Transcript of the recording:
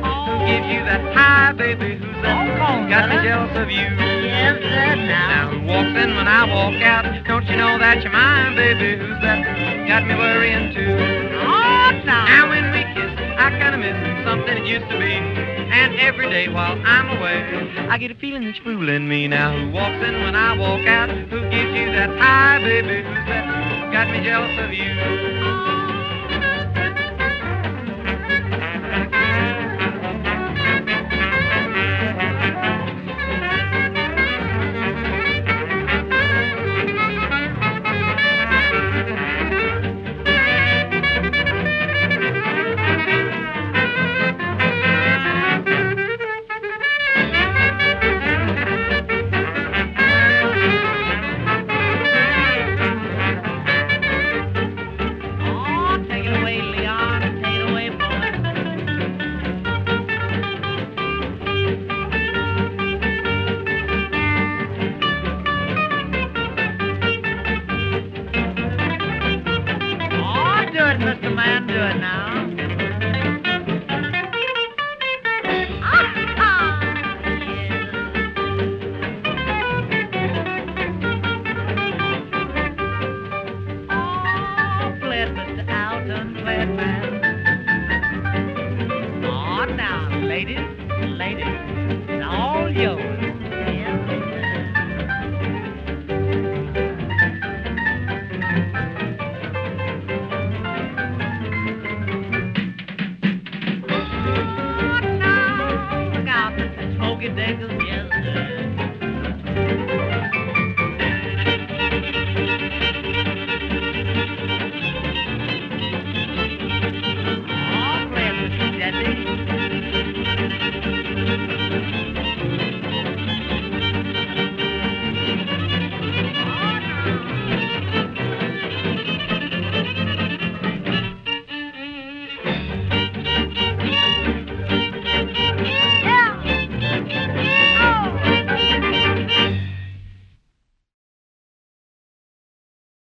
Who gives you that high, baby? Who's that? Got me jealous of you. Yes, sir, Now who walks in when I walk out? Don't you know that you're mine, baby? Who's that? Got me worrying too. Oh, Now when we kiss, I kinda miss something it used to be. And every day while I'm away, I get a feeling that you're fooling me. Now who walks in when I walk out? Who gives you that high, baby? Who's that? Got me jealous of you. take it away, Leon. Take it away, boy. Oh, do it, Mr. Man, do it now. Mr. Alton, play it, man. Oh, now, ladies, it's all yours. Oh, now, look out, Mr. Smokey Diggers.